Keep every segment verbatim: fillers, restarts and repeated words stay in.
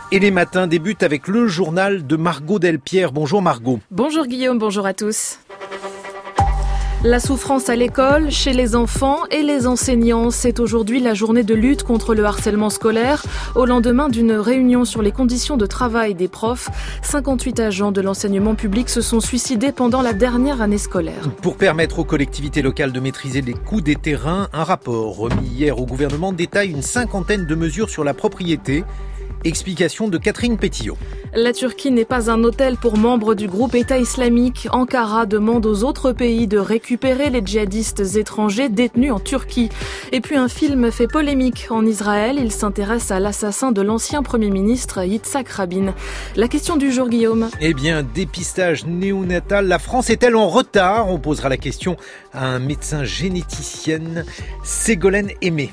Et les matins débutent avec le journal de Margot Delpierre. Bonjour Margot. Bonjour Guillaume, bonjour à tous. La souffrance à l'école, chez les enfants et les enseignants. C'est aujourd'hui la journée de lutte contre le harcèlement scolaire. Au lendemain d'une réunion sur les conditions de travail des profs, cinquante-huit agents de l'enseignement public se sont suicidés pendant la dernière année scolaire. Pour permettre aux collectivités locales de maîtriser les coûts des terrains, un rapport remis hier au gouvernement détaille une cinquantaine de mesures sur la propriété. Explication de Catherine Pétillot. La Turquie n'est pas un hôtel pour membres du groupe État islamique. Ankara demande aux autres pays de récupérer les djihadistes étrangers détenus en Turquie. Et puis un film fait polémique en Israël. Il s'intéresse à l'assassin de l'ancien Premier ministre Yitzhak Rabin. La question du jour, Guillaume. Eh bien, dépistage néonatal. La France est-elle en retard ? On posera la question à un médecin généticienne, Ségolène Aimé.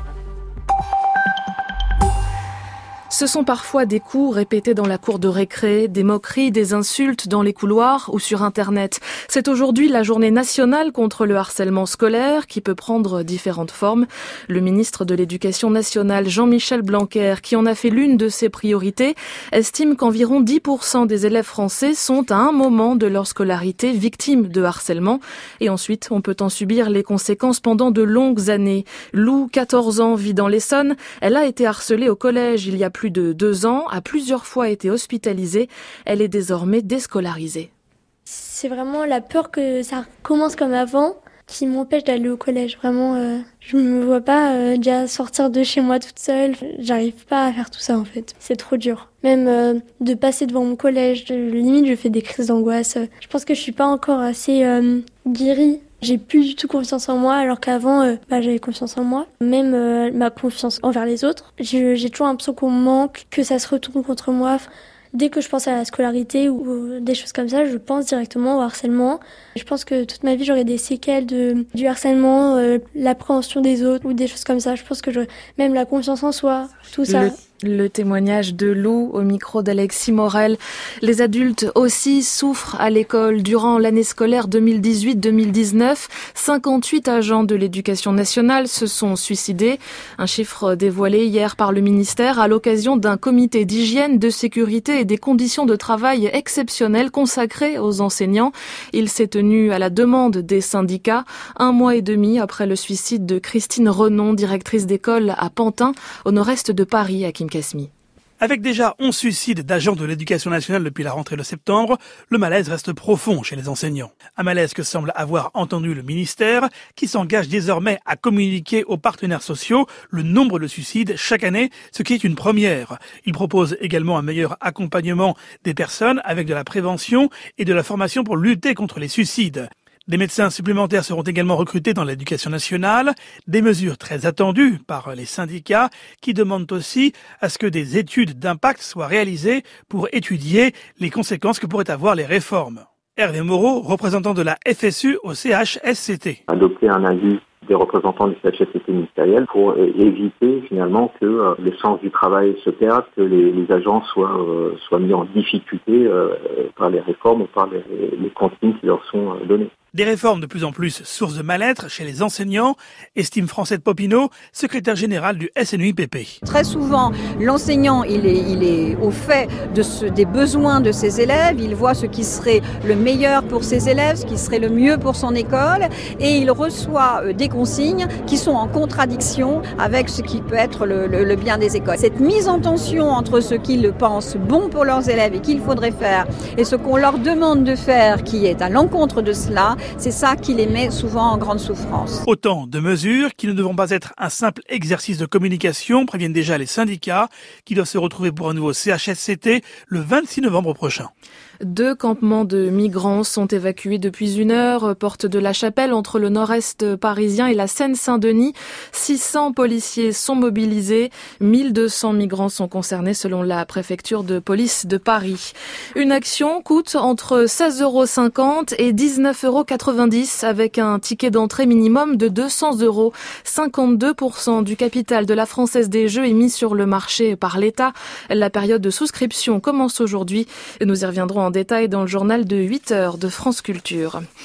Ce sont parfois des coups répétés dans la cour de récré, des moqueries, des insultes dans les couloirs ou sur Internet. C'est aujourd'hui la journée nationale contre le harcèlement scolaire qui peut prendre différentes formes. Le ministre de l'Éducation nationale, Jean-Michel Blanquer, qui en a fait l'une de ses priorités, estime qu'environ dix pour cent des élèves français sont à un moment de leur scolarité victimes de harcèlement. Et ensuite, on peut en subir les conséquences pendant de longues années. Lou, quatorze ans, vit dans l'Essonne. Elle a été harcelée au collège il y a plus de deux ans, a plusieurs fois été hospitalisée. Elle est désormais déscolarisée. C'est vraiment la peur que ça commence comme avant qui m'empêche d'aller au collège. Vraiment, euh, je me vois pas euh, déjà sortir de chez moi toute seule. J'arrive pas à faire tout ça en fait. C'est trop dur. Même euh, de passer devant mon collège, de, limite je fais des crises d'angoisse. Je pense que je suis pas encore assez euh, guérie. J'ai plus du tout confiance en moi, alors qu'avant, euh, bah, j'avais confiance en moi. Même euh, ma confiance envers les autres. Je, j'ai toujours l'impression qu'on me manque, que ça se retourne contre moi. Dès que je pense à la scolarité ou des choses comme ça, je pense directement au harcèlement. Je pense que toute ma vie, j'aurai des séquelles de, du harcèlement, euh, l'appréhension des autres ou des choses comme ça. Je pense que j'aurai même la confiance en soi, tout ça. Le... Le témoignage de Lou au micro d'Alexis Morel. Les adultes aussi souffrent à l'école. Durant l'année scolaire deux mille dix-huit deux mille dix-neuf, cinquante-huit agents de l'éducation nationale se sont suicidés. Un chiffre dévoilé hier par le ministère à l'occasion d'un comité d'hygiène, de sécurité et des conditions de travail exceptionnelles consacrées aux enseignants. Il s'est tenu à la demande des syndicats, un mois et demi après le suicide de Christine Renon, directrice d'école à Pantin, au nord-est de Paris, à Kim Kasmi. Avec déjà onze suicides d'agents de l'éducation nationale depuis la rentrée de septembre, le malaise reste profond chez les enseignants. Un malaise que semble avoir entendu le ministère, qui s'engage désormais à communiquer aux partenaires sociaux le nombre de suicides chaque année, ce qui est une première. Il propose également un meilleur accompagnement des personnes avec de la prévention et de la formation pour lutter contre les suicides. Des médecins supplémentaires seront également recrutés dans l'éducation nationale, des mesures très attendues par les syndicats qui demandent aussi à ce que des études d'impact soient réalisées pour étudier les conséquences que pourraient avoir les réformes. Hervé Moreau, représentant de la F S U au C H S C T. Adopter un avis des représentants du C H S C T ministériel pour éviter finalement que euh, le sens du travail se perde, que les, les agents soient, euh, soient mis en difficulté euh, par les réformes ou par les, les consignes qui leur sont euh, données. Des réformes de plus en plus source de mal-être chez les enseignants, estime Francette Popinot, secrétaire générale du S N U I P P. Très souvent, l'enseignant, il est, il est au fait de ce, des besoins de ses élèves, il voit ce qui serait le meilleur pour ses élèves, ce qui serait le mieux pour son école, et il reçoit des consignes qui sont en contradiction avec ce qui peut être le, le, le bien des écoles. Cette mise en tension entre ce qu'ils pensent bon pour leurs élèves et qu'il faudrait faire, et ce qu'on leur demande de faire qui est à l'encontre de cela, c'est ça qui les met souvent en grande souffrance. Autant de mesures qui ne devront pas être un simple exercice de communication, préviennent déjà les syndicats, qui doivent se retrouver pour un nouveau C H S C T le vingt-six novembre prochain. Deux campements de migrants sont évacués depuis une heure, porte de la Chapelle, entre le nord-est parisien et la Seine-Saint-Denis. six cents policiers sont mobilisés. mille deux cents migrants sont concernés selon la préfecture de police de Paris. Une action coûte entre seize euros cinquante et dix-neuf euros quatre-vingt-dix avec un ticket d'entrée minimum de deux cents euros. cinquante-deux pour cent du capital de la Française des Jeux est mis sur le marché par l'État. La période de souscription commence aujourd'hui. Nous y reviendrons en détail dans le journal de huit heures de France Culture.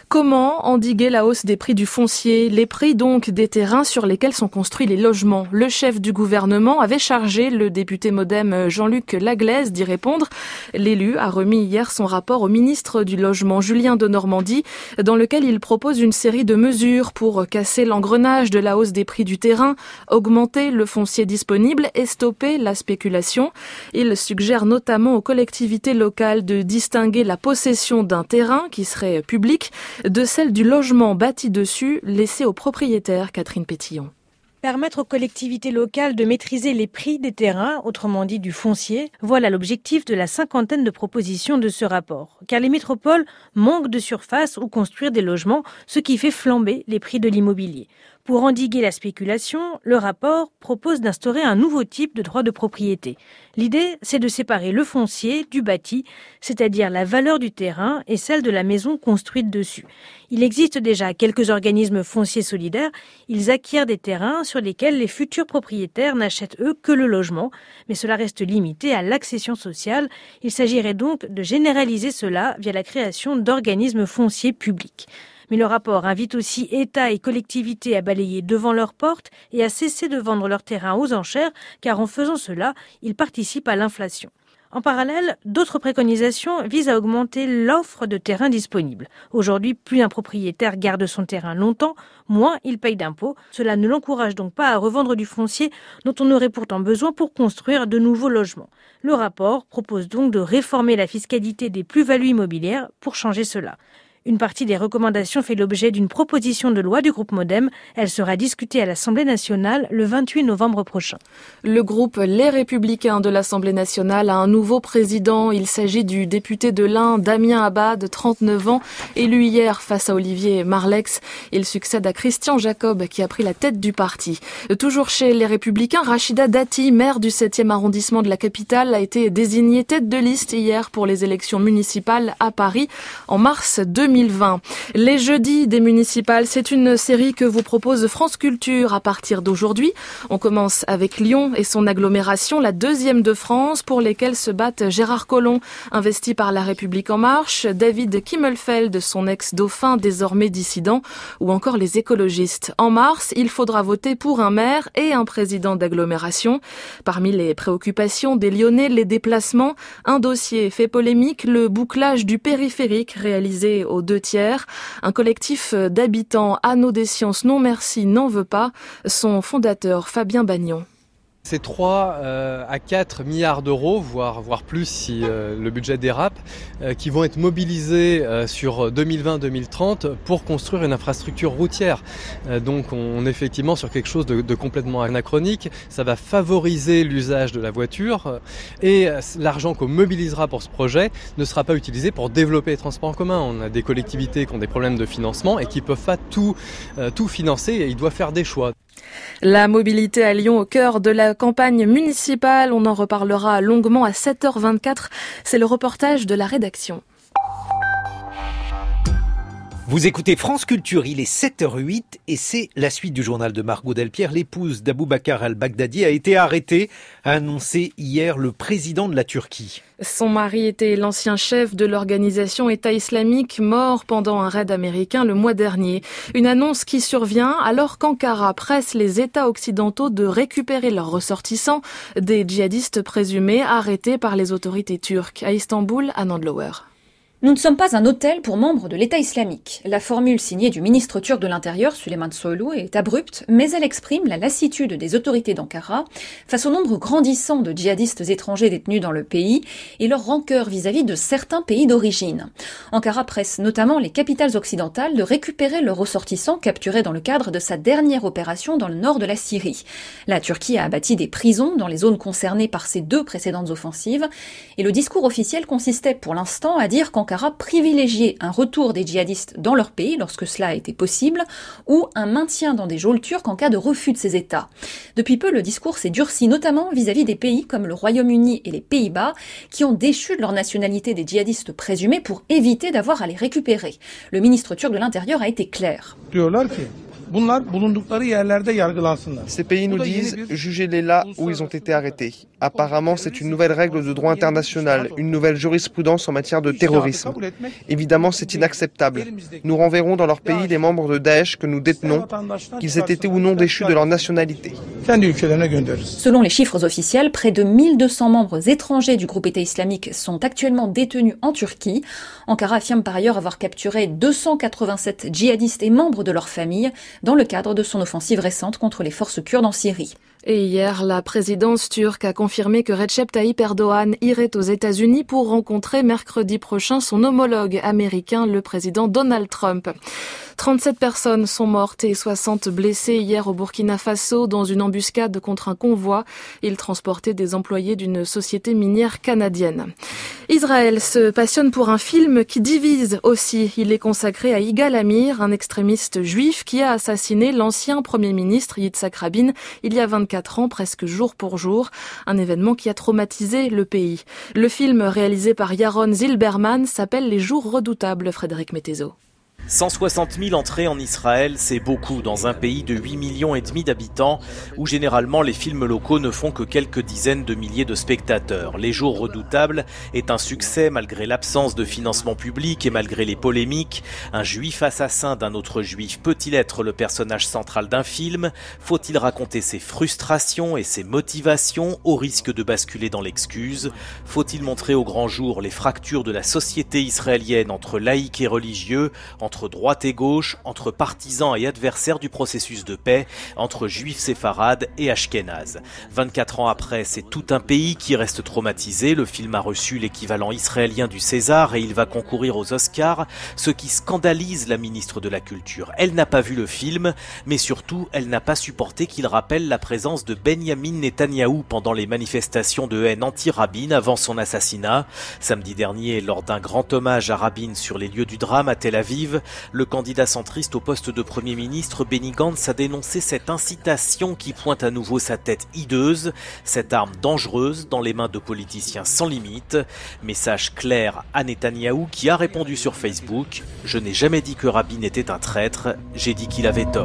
Comment endiguer la hausse des prix du foncier, les prix donc des terrains sur lesquels sont construits les logements? Le chef du gouvernement avait chargé le député modem Jean-Luc Laglaise d'y répondre. L'élu a remis hier son rapport au ministre du Logement Julien Denormandie, dans lequel il propose une série de mesures pour casser l'engrenage de la hausse des prix du terrain, augmenter le foncier disponible et stopper la spéculation. Il suggère notamment aux collectivités locales de distinguer la possession d'un terrain qui serait public de celle du logement bâti dessus, laissé aux propriétaires. Catherine Pétillon. Permettre aux collectivités locales de maîtriser les prix des terrains, autrement dit du foncier, voilà l'objectif de la cinquantaine de propositions de ce rapport. Car les métropoles manquent de surface où construire des logements, ce qui fait flamber les prix de l'immobilier. Pour endiguer la spéculation, le rapport propose d'instaurer un nouveau type de droit de propriété. L'idée, c'est de séparer le foncier du bâti, c'est-à-dire la valeur du terrain et celle de la maison construite dessus. Il existe déjà quelques organismes fonciers solidaires. Ils acquièrent des terrains sur lesquels les futurs propriétaires n'achètent eux que le logement, mais cela reste limité à l'accession sociale. Il s'agirait donc de généraliser cela via la création d'organismes fonciers publics. Mais le rapport invite aussi État et collectivités à balayer devant leurs portes et à cesser de vendre leurs terrains aux enchères, car en faisant cela, ils participent à l'inflation. En parallèle, d'autres préconisations visent à augmenter l'offre de terrains disponibles. Aujourd'hui, plus un propriétaire garde son terrain longtemps, moins il paye d'impôts. Cela ne l'encourage donc pas à revendre du foncier dont on aurait pourtant besoin pour construire de nouveaux logements. Le rapport propose donc de réformer la fiscalité des plus-values immobilières pour changer cela. Une partie des recommandations fait l'objet d'une proposition de loi du groupe Modem. Elle sera discutée à l'Assemblée nationale le vingt-huit novembre prochain. Le groupe Les Républicains de l'Assemblée nationale a un nouveau président. Il s'agit du député de l'Ain, Damien Abad, trente-neuf ans, élu hier face à Olivier Marleix. Il succède à Christian Jacob qui a pris la tête du parti. Toujours chez Les Républicains, Rachida Dati, maire du septième arrondissement de la capitale, a été désignée tête de liste hier pour les élections municipales à Paris en mars deux mille vingt. Les jeudis des municipales, c'est une série que vous propose France Culture à partir d'aujourd'hui. On commence avec Lyon et son agglomération, la deuxième de France, pour lesquelles se battent Gérard Collomb, investi par La République En Marche, David Kimmelfeld, son ex-dauphin désormais dissident, ou encore les écologistes. En mars, il faudra voter pour un maire et un président d'agglomération. Parmi les préoccupations des Lyonnais, les déplacements, un dossier fait polémique, le bouclage du périphérique réalisé au deux tiers. Un collectif d'habitants Anneau des Sciences Non Merci n'en veut pas. Son fondateur Fabien Bagnon. C'est trois euh, à quatre milliards d'euros, voire, voire plus si euh, le budget dérape, euh, qui vont être mobilisés euh, sur deux mille vingt deux mille trente pour construire une infrastructure routière. Euh, donc on est effectivement sur quelque chose de, de complètement anachronique. Ça va favoriser l'usage de la voiture et l'argent qu'on mobilisera pour ce projet ne sera pas utilisé pour développer les transports en commun. On a des collectivités qui ont des problèmes de financement et qui ne peuvent pas tout, euh, tout financer et ils doivent faire des choix. La mobilité à Lyon au cœur de la campagne municipale, on en reparlera longuement à sept heures vingt-quatre. C'est le reportage de la rédaction. Vous écoutez France Culture, il est sept heures huit et c'est la suite du journal de Margot Delpierre. L'épouse d'Aboubacar al-Baghdadi a été arrêtée, a annoncé hier le président de la Turquie. Son mari était l'ancien chef de l'organisation État islamique, mort pendant un raid américain le mois dernier. Une annonce qui survient alors qu'Ankara presse les États occidentaux de récupérer leurs ressortissants, des djihadistes présumés arrêtés par les autorités turques. À Istanbul, Anand Lower. Nous ne sommes pas un hôtel pour membres de l'État islamique. La formule signée du ministre turc de l'Intérieur, Süleyman Soylu, est abrupte, mais elle exprime la lassitude des autorités d'Ankara face au nombre grandissant de djihadistes étrangers détenus dans le pays et leur rancœur vis-à-vis de certains pays d'origine. Ankara presse notamment les capitales occidentales de récupérer leurs ressortissants capturés dans le cadre de sa dernière opération dans le nord de la Syrie. La Turquie a bâti des prisons dans les zones concernées par ces deux précédentes offensives et le discours officiel consistait pour l'instant à dire qu'Ankara Ankara privilégiait un retour des djihadistes dans leur pays lorsque cela a été possible ou un maintien dans des geôles turques en cas de refus de ces États. Depuis peu, le discours s'est durci notamment vis-à-vis des pays comme le Royaume-Uni et les Pays-Bas qui ont déchu de leur nationalité des djihadistes présumés pour éviter d'avoir à les récupérer. Le ministre turc de l'Intérieur a été clair. Ces pays nous disent « jugez-les là où ils ont été arrêtés ». Apparemment, c'est une nouvelle règle de droit international, une nouvelle jurisprudence en matière de terrorisme. Évidemment, c'est inacceptable. Nous renverrons dans leur pays les membres de Daesh que nous détenons, qu'ils aient été ou non déchus de leur nationalité. Selon les chiffres officiels, près de mille deux cents membres étrangers du groupe État islamique sont actuellement détenus en Turquie. Ankara affirme par ailleurs avoir capturé deux cent quatre-vingt-sept djihadistes et membres de leur famille dans le cadre de son offensive récente contre les forces kurdes en Syrie. Et hier, la présidence turque a confirmé que Recep Tayyip Erdogan irait aux États-Unis pour rencontrer mercredi prochain son homologue américain, le président Donald Trump. trente-sept personnes sont mortes et soixante blessées hier au Burkina Faso dans une embuscade contre un convoi. Ils transportaient des employés d'une société minière canadienne. Israël se passionne pour un film qui divise aussi. Il est consacré à Yigal Amir, un extrémiste juif qui a assassiné l'ancien premier ministre Yitzhak Rabin il y a vingt-quatre ans, presque jour pour jour. Un événement qui a traumatisé le pays. Le film réalisé par Yaron Zilberman s'appelle Les Jours redoutables, Frédéric Mettezo. cent soixante mille entrées en Israël, c'est beaucoup dans un pays de huit millions et demi d'habitants où généralement les films locaux ne font que quelques dizaines de milliers de spectateurs. Les Jours redoutables est un succès malgré l'absence de financement public et malgré les polémiques. Un juif assassin d'un autre juif peut-il être le personnage central d'un film? Faut-il raconter ses frustrations et ses motivations au risque de basculer dans l'excuse? Faut-il montrer au grand jour les fractures de la société israélienne entre laïcs et religieux, entre droite et gauche, entre partisans et adversaires du processus de paix, entre juifs séfarades et ashkénazes. vingt-quatre ans après, c'est tout un pays qui reste traumatisé. Le film a reçu l'équivalent israélien du César et il va concourir aux Oscars, ce qui scandalise la ministre de la Culture. Elle n'a pas vu le film, mais surtout, elle n'a pas supporté qu'il rappelle la présence de Benyamin Netanyahou pendant les manifestations de haine anti-Rabin avant son assassinat. Samedi dernier, lors d'un grand hommage à Rabin sur les lieux du drame à Tel Aviv, le candidat centriste au poste de Premier ministre, Benny Gantz, a dénoncé cette incitation qui pointe à nouveau sa tête hideuse, cette arme dangereuse dans les mains de politiciens sans limite. Message clair à Netanyahou qui a répondu sur Facebook « Je n'ai jamais dit que Rabin était un traître, j'ai dit qu'il avait tort ».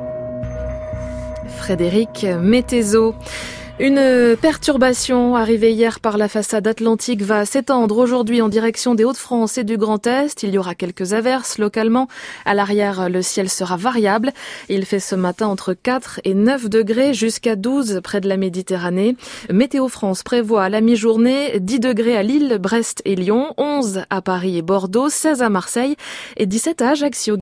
Frédéric Mettezo. Une perturbation arrivée hier par la façade atlantique va s'étendre aujourd'hui en direction des Hauts-de-France et du Grand Est. Il y aura quelques averses localement. À l'arrière, le ciel sera variable. Il fait ce matin entre quatre et neuf degrés jusqu'à douze près de la Méditerranée. Météo France prévoit à la mi-journée dix degrés à Lille, Brest et Lyon, onze à Paris et Bordeaux, seize à Marseille et dix-sept à Ajaccio.